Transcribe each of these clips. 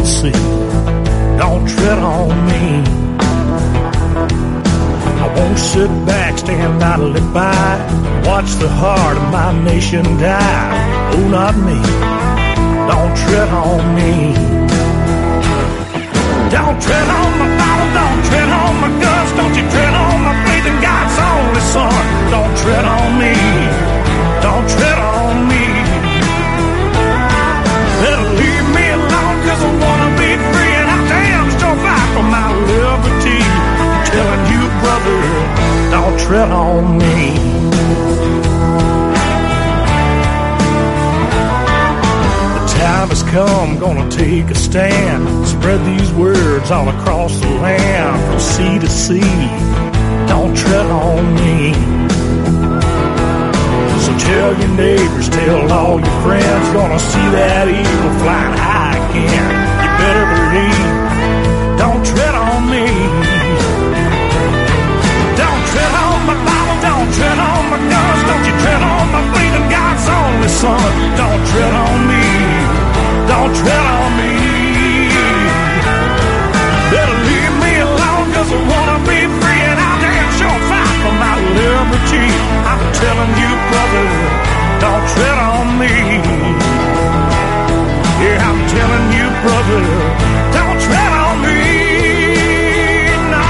the sea. Don't tread on me. I won't sit back, stand idly by, watch the heart of my nation die. Oh, not me. Don't tread on me. Don't tread on my Bible, don't tread on my guns, don't you tread on my faith in God's only Son. Don't tread on me. Don't tread on me. Better leave me alone, 'cause I wanna be free, and I damn sure fight for my liberty. I'm telling you, brother, don't tread on me. The time has come, gonna take a stand, spread these words all across the land, from sea to sea. Don't tread on me. So tell your neighbors, tell all your friends, gonna see that eagle flying high again. You better believe, don't tread on me. Don't tread on my Bible, don't tread on my guns, don't you tread on my faith in God's only Son. Don't tread on me. Don't tread on me. Better leave me alone, 'cause I wanna be free, and I'll damn sure fight for my liberty. I'm telling you, brother, don't tread on me. Yeah, I'm telling you, brother, don't tread on me. No.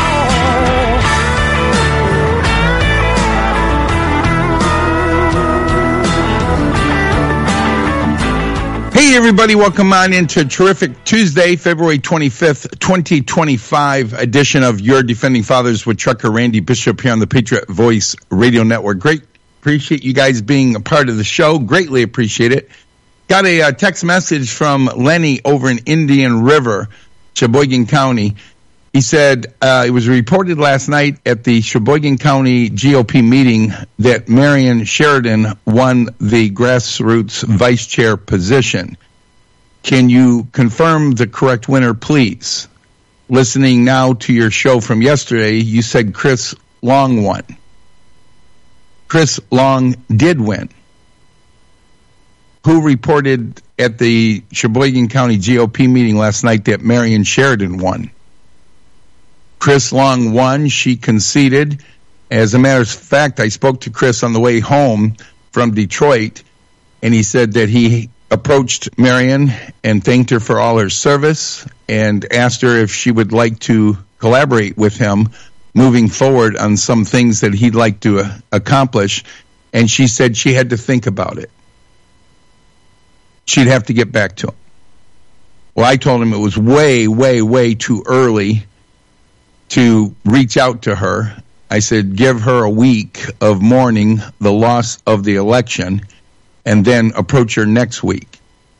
Hey, everybody, welcome on into a terrific Tuesday, February 25th, 2025 edition of Your Defending Fathers with Trucker Randy Bishop here on the Patriot Voice Radio Network. Great. Appreciate you guys being a part of the show. Greatly appreciate it. Got a text message from Lenny over in Indian River, Sheboygan County. He said it was reported last night at the Sheboygan County GOP meeting that Marion Sheridan won the grassroots vice chair position. Can you confirm the correct winner, please? Listening now to your show from yesterday, you said Chris Long won. Chris Long did win. Who reported at the Sheboygan County GOP meeting last night that Marion Sheridan won? Chris Long won. She conceded. As a matter of fact, I spoke to Chris on the way home from Detroit, and he said that he approached Marion and thanked her for all her service and asked her if she would like to collaborate with him moving forward on some things that he'd like to accomplish. And she said she had to think about it. She'd have to get back to him. Well, I told him it was way, way, way too early to reach out to her. I said, give her a week of mourning the loss of the election and then approach her next week.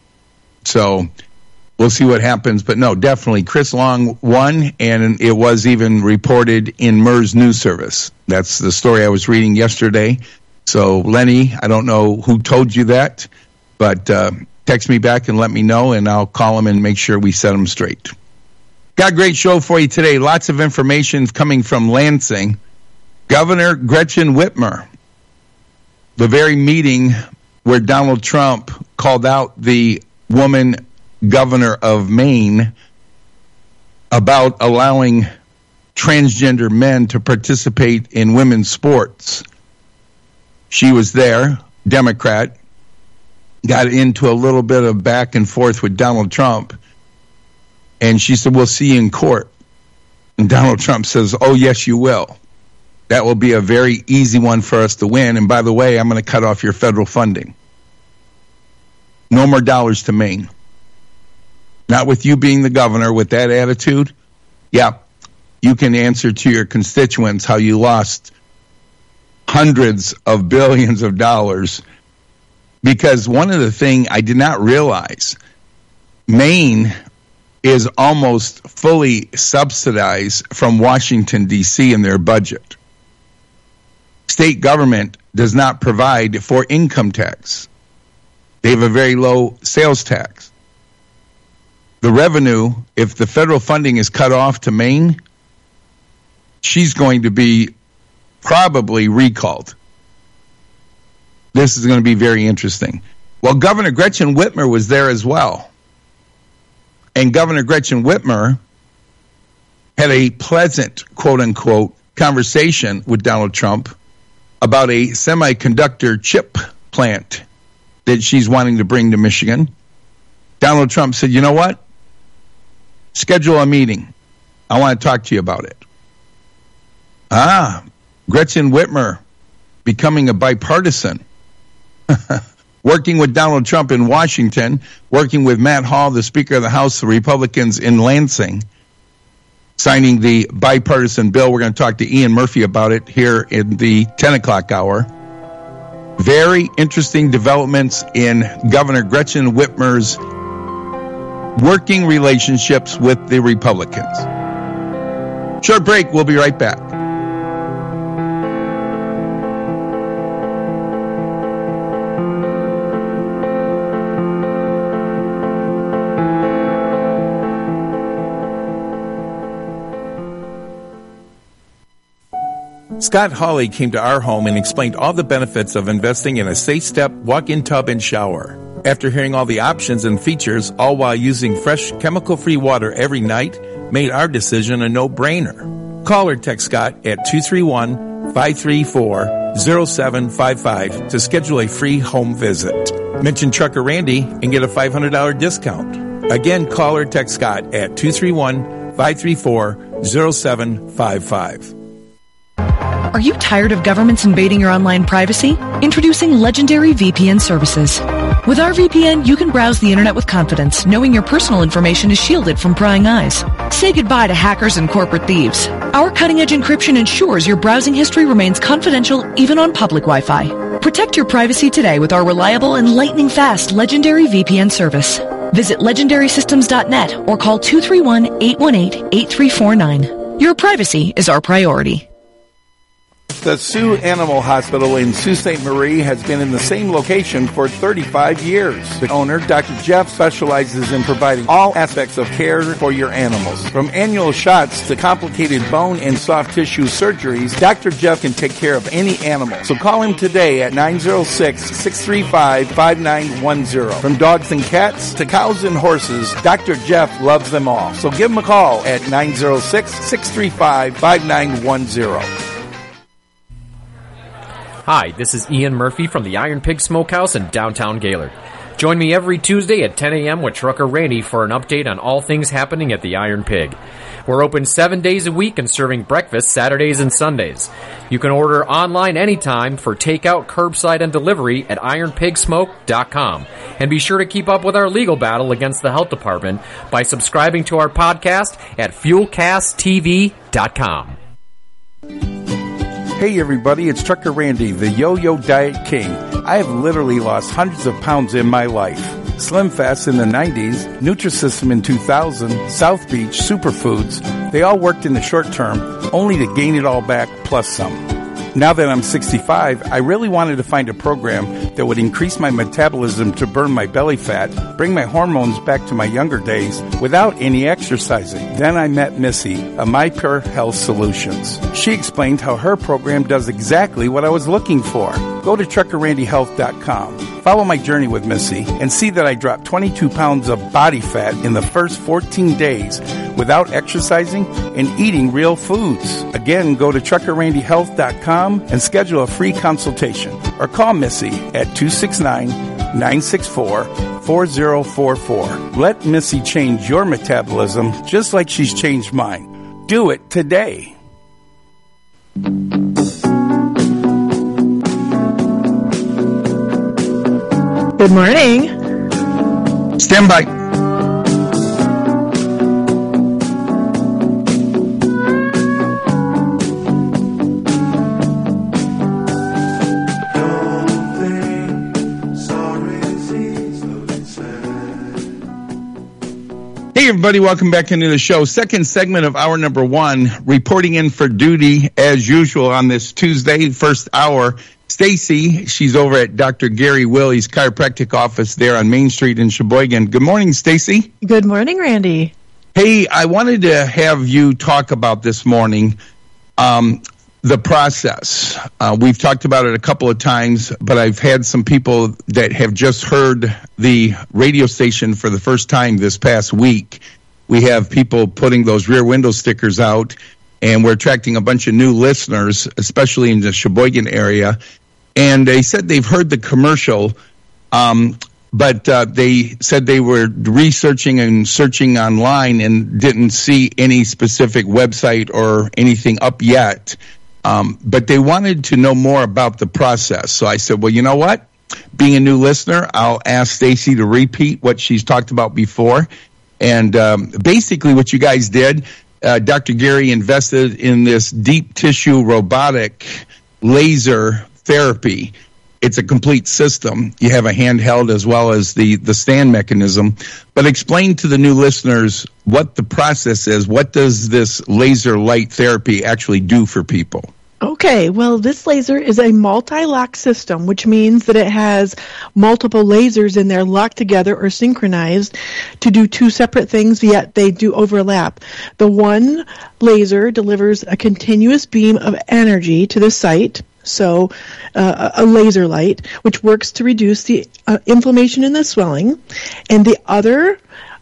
So we'll see what happens. But no, definitely Chris Long won, and it was even reported in MERS News Service. That's the story I was reading yesterday. So Lenny, I don't know who told you that, but text me back and let me know, and I'll call him and make sure we set him straight. Got a great show for you today. Lots of information coming from Lansing. Governor Gretchen Whitmer, the very meeting where Donald Trump called out the woman governor of Maine about allowing transgender men to participate in women's sports. She was there, Democrat, got into a little bit of back and forth with Donald Trump, and she said, we'll see you in court. And Donald Trump says, oh, yes, you will. That will be a very easy one for us to win. And by the way, I'm going to cut off your federal funding. No more dollars to Maine. Not with you being the governor with that attitude. Yeah, you can answer to your constituents how you lost hundreds of billions of dollars. Because one of the things I did not realize, Maine is almost fully subsidized from Washington, D.C. in their budget. State government does not provide for income tax. They have a very low sales tax. The revenue, if the federal funding is cut off to Maine, she's going to be probably recalled. This is going to be very interesting. Well, Governor Gretchen Whitmer was there as well. And Governor Gretchen Whitmer had a pleasant, quote-unquote, conversation with Donald Trump about a semiconductor chip plant that she's wanting to bring to Michigan. Donald Trump said, you know what? Schedule a meeting. I want to talk to you about it. Gretchen Whitmer becoming a bipartisan. Working with Donald Trump in Washington, working with Matt Hall, the Speaker of the House, the Republicans in Lansing, signing the bipartisan bill. We're going to talk to Ian Murphy about it here in the 10 o'clock hour. Very interesting developments in Governor Gretchen Whitmer's working relationships with the Republicans. Short break. We'll be right back. Scott Hawley came to our home and explained all the benefits of investing in a SafeStep walk-in tub and shower. After hearing all the options and features, all while using fresh, chemical-free water every night, made our decision a no-brainer. Call or text Scott at 231-534-0755 to schedule a free home visit. Mention Trucker Randy and get a $500 discount. Again, call or text Scott at 231-534-0755. Are you tired of governments invading your online privacy? Introducing Legendary VPN services. With our VPN, you can browse the internet with confidence, knowing your personal information is shielded from prying eyes. Say goodbye to hackers and corporate thieves. Our cutting-edge encryption ensures your browsing history remains confidential even on public Wi-Fi. Protect your privacy today with our reliable and lightning-fast Legendary VPN service. Visit legendarysystems.net or call 231-818-8349. Your privacy is our priority. The Sioux Animal Hospital in Sault Ste. Marie has been in the same location for 35 years. The owner, Dr. Jeff, specializes in providing all aspects of care for your animals. From annual shots to complicated bone and soft tissue surgeries, Dr. Jeff can take care of any animal. So call him today at 906-635-5910. From dogs and cats to cows and horses, Dr. Jeff loves them all. So give him a call at 906-635-5910. Hi, this is Ian Murphy from the Iron Pig Smokehouse in downtown Gaylord. Join me every Tuesday at 10 a.m. with Trucker Randy for an update on all things happening at the Iron Pig. We're open 7 days a week and serving breakfast Saturdays and Sundays. You can order online anytime for takeout, curbside, and delivery at ironpigsmoke.com. And be sure to keep up with our legal battle against the health department by subscribing to our podcast at fuelcasttv.com. Hey everybody, it's Trucker Randy, the Yo-Yo Diet King. I have literally lost hundreds of pounds in my life. Slim Fast in the 90s, Nutrisystem in 2000, South Beach, Superfoods, they all worked in the short term, only to gain it all back plus some. Now that I'm 65, I really wanted to find a program that would increase my metabolism to burn my belly fat, bring my hormones back to my younger days without any exercising. Then I met Missy of My Pure Health Solutions. She explained how her program does exactly what I was looking for. Go to truckerrandyhealth.com. Follow my journey with Missy and see that I dropped 22 pounds of body fat in the first 14 days without exercising and eating real foods. Again, go to truckerrandyhealth.com and schedule a free consultation or call Missy at 269-964-4044. Let Missy change your metabolism just like she's changed mine. Do it today. Good morning. Stand by. Hey everybody, welcome back into the show. Second segment of hour number one, reporting in for duty as usual on this Tuesday, first hour. Stacy, she's over at Dr. Gary Willie's chiropractic office there on Main Street in Sheboygan. Good morning, Stacy. Good morning, Randy. Hey, I wanted to have you talk about this morning. the process. We've talked about it a couple of times, but I've had some people that have just heard the radio station for the first time this past week. We have people putting those rear window stickers out, and we're attracting a bunch of new listeners, especially in the Sheboygan area. And they said they've heard the commercial, but they said they were researching and searching online and didn't see any specific website or anything up yet. But they wanted to know more about the process. So I said, well, you know what? Being a new listener, I'll ask Stacy to repeat what she's talked about before. And basically what you guys did, Dr. Gary invested in this deep tissue robotic laser therapy. It's a complete system. You have a handheld as well as the stand mechanism. But explain to the new listeners what the process is. What does this laser light therapy actually do for people? Okay, well, this laser is a multi-lock system, which means that it has multiple lasers in there locked together or synchronized to do two separate things, yet they do overlap. The one laser delivers a continuous beam of energy to the site, so a laser light, which works to reduce the inflammation and the swelling, and the other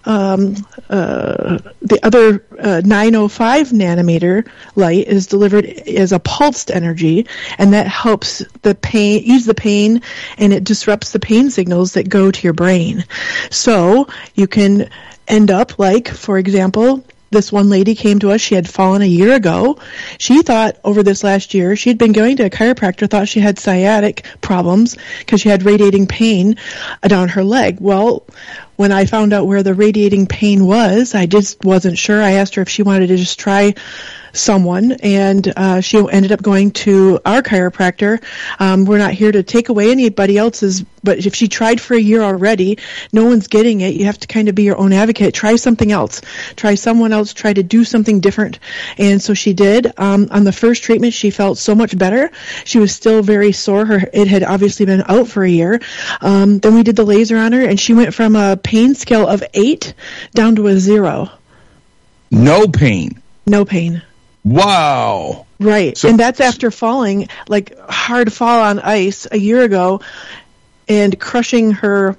905 nanometer light is delivered as a pulsed energy, and that helps ease the pain, and it disrupts the pain signals that go to your brain. So you can end up like, for example, this one lady came to us. She had fallen a year ago. She thought over this last year, she'd been going to a chiropractor, thought she had sciatic problems because she had radiating pain down her leg. Well, when I found out where the radiating pain was, I just wasn't sure. I asked her if she wanted to just try someone, and she ended up going to our chiropractor. We're not here to take away anybody else's, but if she tried for a year already, no one's getting it. You have to kind of be your own advocate. Try something else. Try someone else. Try to do something different. And so she did. On the first treatment, she felt so much better. She was still very sore. It had obviously been out for a year. Then we did the laser on her, and she went from a pain scale of 8 down to a 0. No pain. No pain. Wow. Right. So, and that's after falling, like hard fall on ice a year ago and crushing her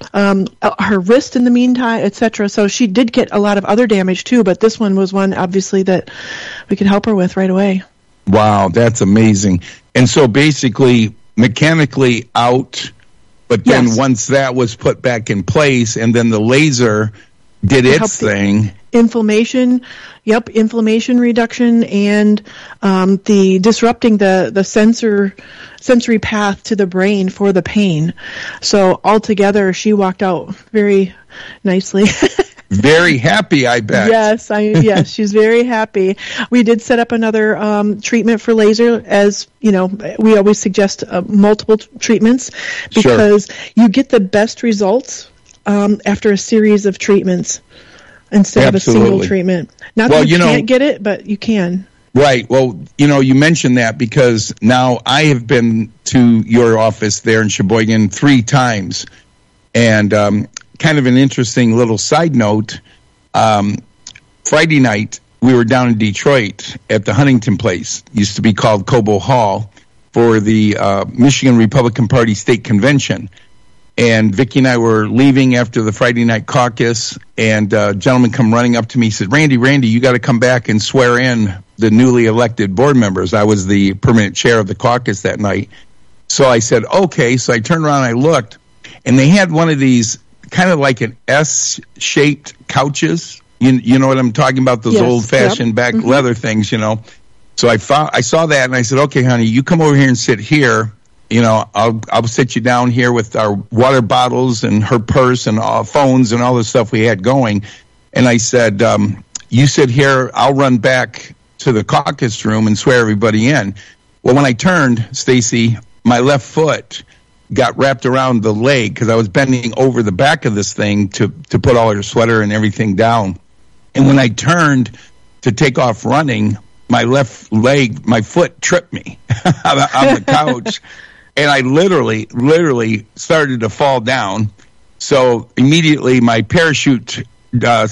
wrist in the meantime, etc. So she did get a lot of other damage too, but this one was one obviously that we could help her with right away. Wow, that's amazing. And so basically mechanically out, but then yes. Once that was put back in place and then the laser did its thing. Inflammation reduction, and the disrupting the sensory path to the brain for the pain. So altogether, she walked out very nicely. Very happy, I bet. Yes, she's very happy. We did set up another treatment for laser, as you know. We always suggest multiple treatments because you get the best results after a series of treatments. Instead Absolutely. of a single treatment. Not that you can't get it, but you can. Right. Well, you mentioned that because now I have been to your office there in Sheboygan 3 times. And kind of an interesting little side note, Friday night we were down in Detroit at the Huntington Place, used to be called Cobo Hall, for the Michigan Republican Party State Convention. And Vicki and I were leaving after the Friday night caucus, and a gentleman come running up to me. He said, Randy, you got to come back and swear in the newly elected board members. I was the permanent chair of the caucus that night. So I said, okay. So I turned around and I looked, and they had one of these kind of like an S-shaped couches. You know what I'm talking about? Those old-fashioned back leather things, So I saw that, and I said, okay, honey, you come over here and sit here. I'll sit you down here with our water bottles and her purse and phones and all the stuff we had going. And I said, you sit here, I'll run back to the caucus room and swear everybody in. Well, when I turned, Stacy, my left foot got wrapped around the leg because I was bending over the back of this thing to put all her sweater and everything down. And when I turned to take off running, my left leg, my foot tripped me on the couch. And I literally started to fall down. So immediately my parachute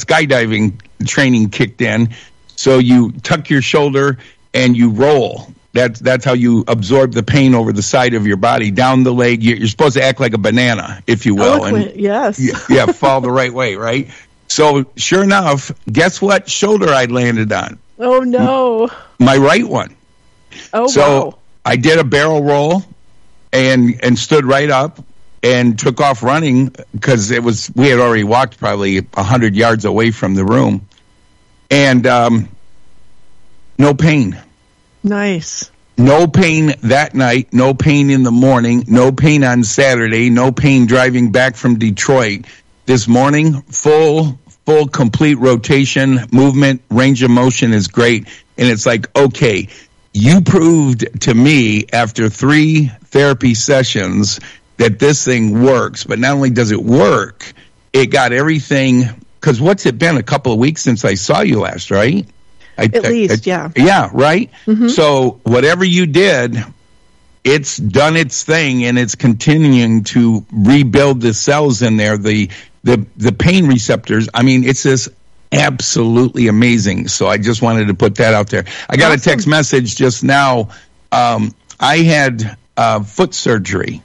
skydiving training kicked in. So you tuck your shoulder and you roll. That's how you absorb the pain over the side of your body, down the leg. You're supposed to act like a banana, if you will. Eloquent, yes. Yeah, fall the right way, right? So sure enough, guess what shoulder I landed on? Oh, no. My right one. Oh, so wow. I did a barrel roll and stood right up and took off running because we had already walked probably 100 yards away from the room. And no pain. Nice. No pain that night, no pain in the morning, no pain on Saturday, no pain driving back from Detroit. This morning, full complete rotation, movement, range of motion is great. And it's like, okay, you proved to me after 3 therapy sessions that this thing works. But not only does it work, it got everything, because what's it been, a couple of weeks since I saw you last, right? At least, yeah. Yeah, right? Mm-hmm. So whatever you did, it's done its thing, and it's continuing to rebuild the cells in there, the pain receptors. I mean, it's just absolutely amazing. So I just wanted to put that out there. I got a text message just now. I had foot surgery.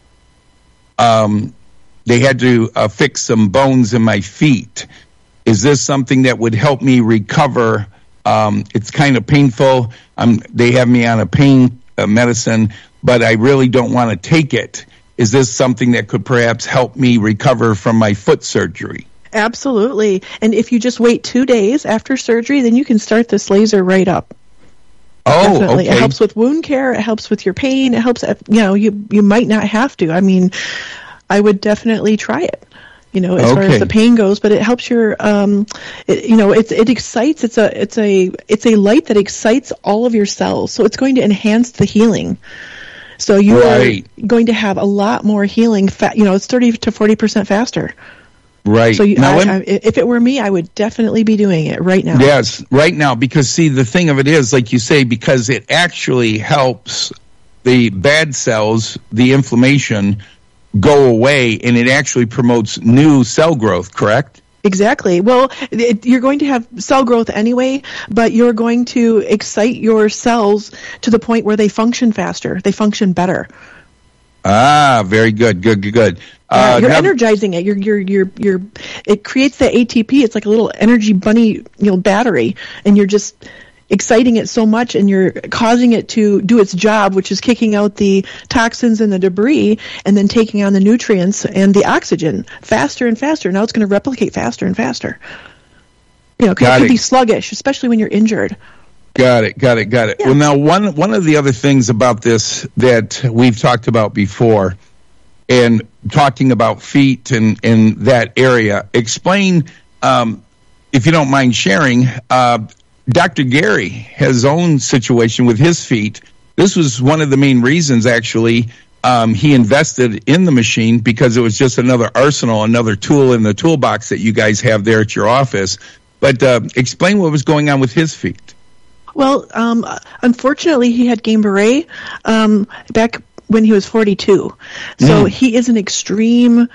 They had to fix some bones in my feet. Is this something that would help me recover? It's kind of painful. They have me on a pain medicine, but I really don't want to take it. Is this something that could perhaps help me recover from my foot surgery? Absolutely. And if you just wait 2 days after surgery, then you can start this laser right up. Oh, definitely. okay. It helps with wound care. It helps with your pain. It helps, you might not have to. I mean, I would definitely try it. As far as the pain goes, but it helps your, it excites. It's a light that excites all of your cells, so it's going to enhance the healing. So you are going to have a lot more healing. It's 30 to 40% faster. Right. So if it were me, I would definitely be doing it right now. Yes, right now, because see, the thing of it is, like you say, because it actually helps the bad cells, the inflammation, go away, and it actually promotes new cell growth, correct? Exactly. Well, you're going to have cell growth anyway, but you're going to excite your cells to the point where they function faster. They function better. Ah, very good. Good. You're energizing it. It creates the ATP. It's like a little energy bunny, battery, and you're just exciting it so much, and you're causing it to do its job, which is kicking out the toxins and the debris, and then taking on the nutrients and the oxygen faster and faster. Now it's going to replicate faster and faster. Because it can be sluggish, especially when you're injured. Got it. Yeah. Well, now one of the other things about this that we've talked about before, and talking about feet and in that area, explain, if you don't mind sharing. Dr. Gary has his own situation with his feet. This was one of the main reasons, actually, he invested in the machine, because it was just another arsenal, another tool in the toolbox that you guys have there at your office. But explain what was going on with his feet. Well, unfortunately, he had Guillain-Barré back when he was 42. So he is an extreme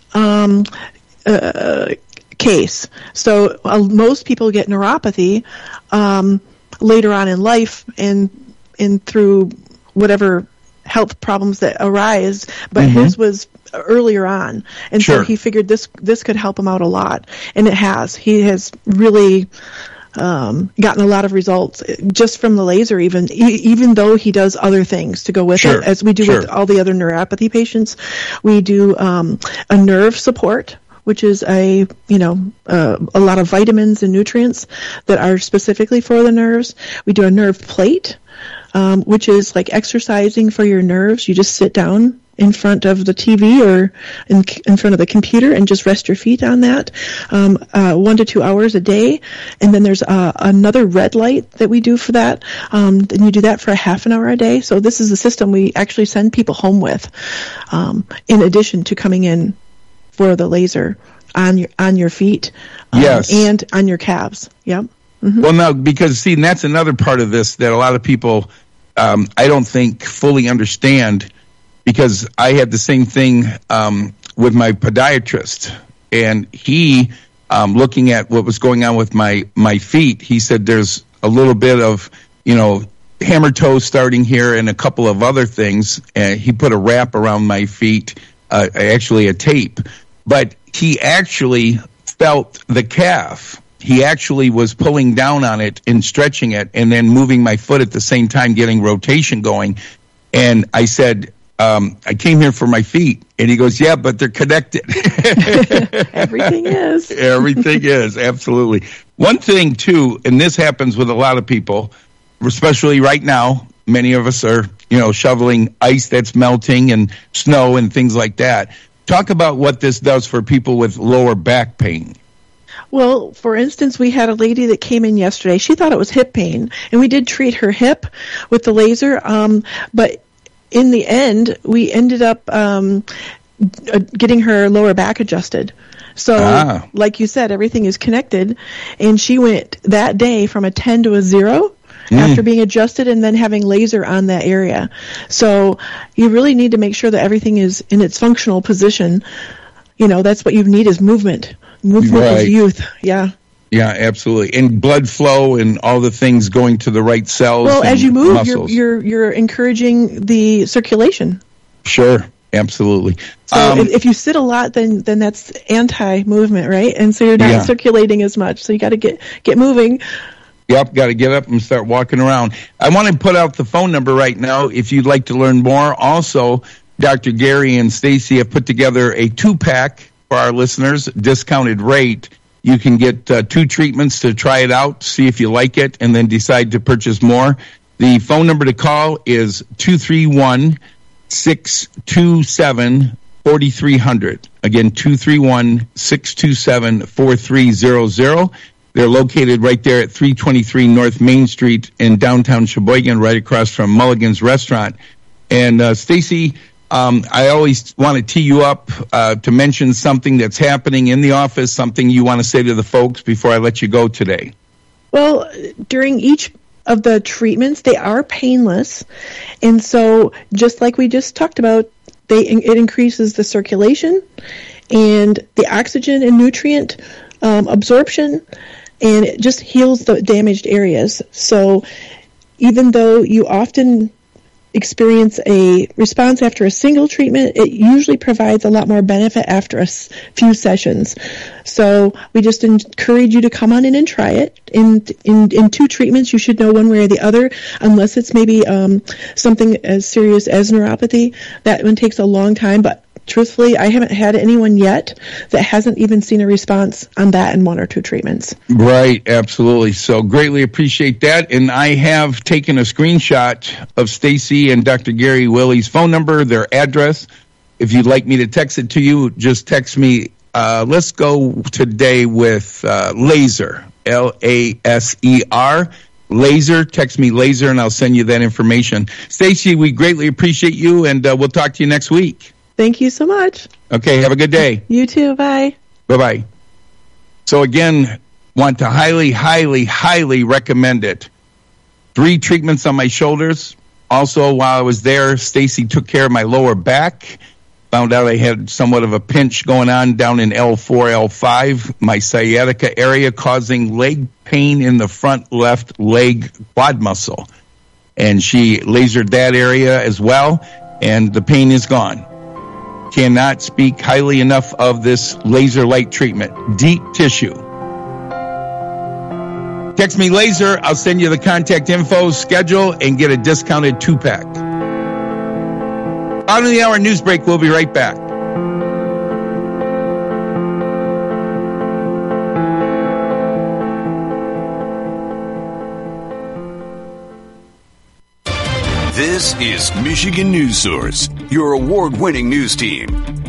case. So most people get neuropathy later on in life and through whatever health problems that arise, but his was earlier on, and so he figured this could help him out a lot, and it has. He has really gotten a lot of results just from the laser, even though he does other things to go with it, as we do with all the other neuropathy patients. We do a nerve support, which is a lot of vitamins and nutrients that are specifically for the nerves. We do a nerve plate, which is like exercising for your nerves. You just sit down in front of the TV or in front of the computer and just rest your feet on that 1 to 2 hours a day. And then there's another red light that we do for that. Then you do that for a half an hour a day. So this is a system we actually send people home with, in addition to coming in for the laser on your feet, and on your calves. Yep. Mm-hmm. Well, no, because see, and that's another part of this that a lot of people, I don't think fully understand, because I had the same thing with my podiatrist, and he, looking at what was going on with my feet, he said there's a little bit of, hammer toe starting here and a couple of other things. He put a wrap around my feet, actually a tape. But he actually felt the calf. He actually was pulling down on it and stretching it and then moving my foot at the same time, getting rotation going. And I said, I came here for my feet. And he goes, yeah, but they're connected. Everything is. Everything is, absolutely. One thing, too, and this happens with a lot of people, especially right now, many of us are, shoveling ice that's melting and snow and things like that. Talk about what this does for people with lower back pain. Well, for instance, we had a lady that came in yesterday. She thought it was hip pain, and we did treat her hip with the laser, but in the end, we ended up getting her lower back adjusted. So, like you said, everything is connected, and she went that day from a 10 to a 0 after being adjusted and then having laser on that area. So you really need to make sure that everything is in its functional position. That's what you need is movement. Movement is youth. Yeah. Yeah, absolutely. And blood flow and all the things going to the right cells. Well, as you move, muscles. you're encouraging the circulation. Sure, absolutely. So if you sit a lot, then that's anti-movement, right? And so you're not circulating as much. So you got to get moving. Yep, got to get up and start walking around. I want to put out the phone number right now if you'd like to learn more. Also, Dr. Gary and Stacy have put together a 2-pack for our listeners, discounted rate. You can get 2 treatments to try it out, see if you like it, and then decide to purchase more. The phone number to call is 231-627-4300. Again, 231-627-4300. They're located right there at 323 North Main Street in downtown Sheboygan, right across from Mulligan's Restaurant. And Stacy, I always want to tee you up to mention something that's happening in the office, something you want to say to the folks before I let you go today. Well, during each of the treatments, they are painless. And so just like we just talked about, it increases the circulation and the oxygen and nutrient absorption, and it just heals the damaged areas. So even though you often experience a response after a single treatment, it usually provides a lot more benefit after a few sessions. So we just encourage you to come on in and try it. In 2 treatments, you should know one way or the other, unless it's maybe something as serious as neuropathy. That one takes a long time, but truthfully, I haven't had anyone yet that hasn't even seen a response on that in 1 or 2 treatments. Right, absolutely. So greatly appreciate that. And I have taken a screenshot of Stacy and Dr. Gary Willey's phone number, their address. If you'd like me to text it to you, just text me. Let's go today with laser, Laser. Laser, text me laser, and I'll send you that information. Stacy, we greatly appreciate you, and we'll talk to you next week. Thank you so much. Okay, have a good day. You too. Bye. Bye-bye. So again, want to highly, highly, highly recommend it. 3 treatments on my shoulders. Also, while I was there, Stacy took care of my lower back. Found out I had somewhat of a pinch going on down in L4, L5, my sciatica area, causing leg pain in the front left leg quad muscle. And she lasered that area as well, and the pain is gone. Cannot speak highly enough of this laser light treatment. Deep tissue. Text me laser. I'll send you the contact info, schedule, and get a discounted 2-pack. Bottom of the hour news break. We'll be right back. This is Michigan News Source, your award-winning news team.